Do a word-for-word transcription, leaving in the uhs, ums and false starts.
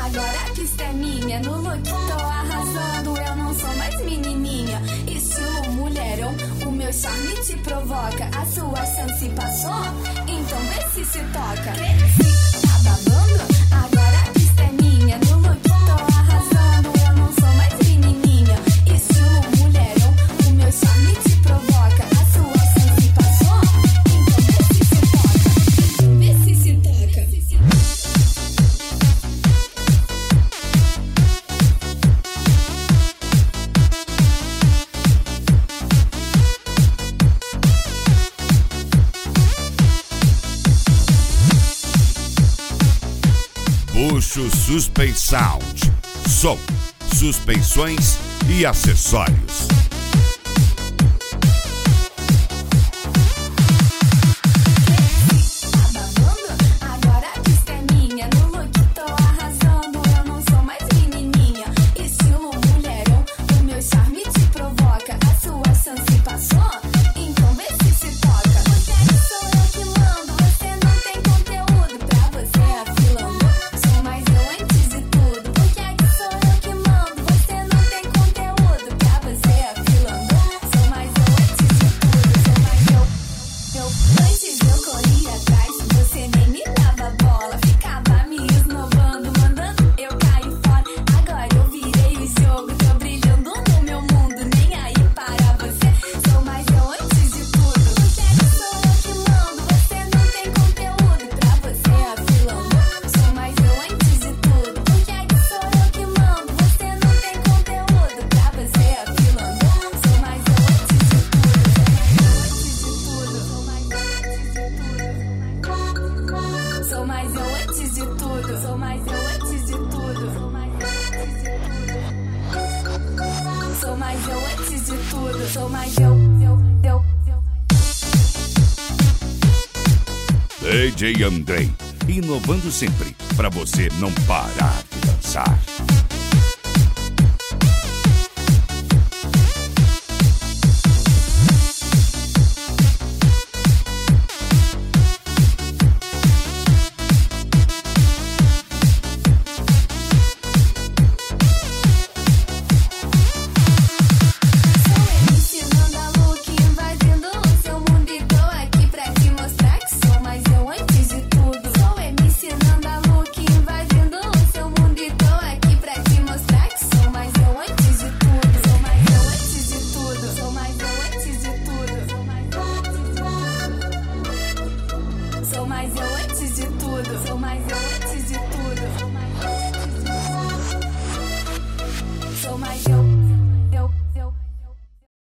agora a pista é minha. No look tô arrasando, eu não sou mais menininha. Estilo mulherão, o meu charme te provoca. A sua chance passou, então vê se se toca. Cresci, tá babando, agora a pista é minha. No look tô arrasando, eu não sou mais menininha. Estilo mulherão, o meu charme te provoca. A sua chance passou, então vê se se toca. Vê se se toca. Bucho Suspen Sound. Som, suspensões e acessórios. Agora a pista é minha. No look tô arrasando, eu não sou mais menininha. Estilo mulherão, o meu charme te provoca. A sua chance passou, então vê se se toca. Porque sou eu que mando, você não tem conteúdo. Pra você é filando, sou mais eu antes de tudo. Porque aqui sou eu que mando, você não tem conteúdo. Pra você é filando, sou mais eu antes de tudo. Sou mais eu, eu antes eu corria atrás, você nem me dava bola. Ficava me esnovando, mandando eu cair fora. Agora eu virei o jogo, tô brilhando no meu mundo. Nem aí para você, sou mais eu antes de tudo. Porque aqui sou eu que mando, você não tem conteúdo. Pra você é filando, sou mais eu antes de tudo. Porque aqui sou eu que mando, você não tem conteúdo. Pra você é filando, sou mais eu antes de tudo. Sou mais eu antes de tudo. Sou mais eu antes de tudo. Sou mais eu antes de tudo. Sou mais eu antes de tudo. Sou mais eu, eu, eu, eu. D J Andrei, inovando sempre, pra você não parar de dançar.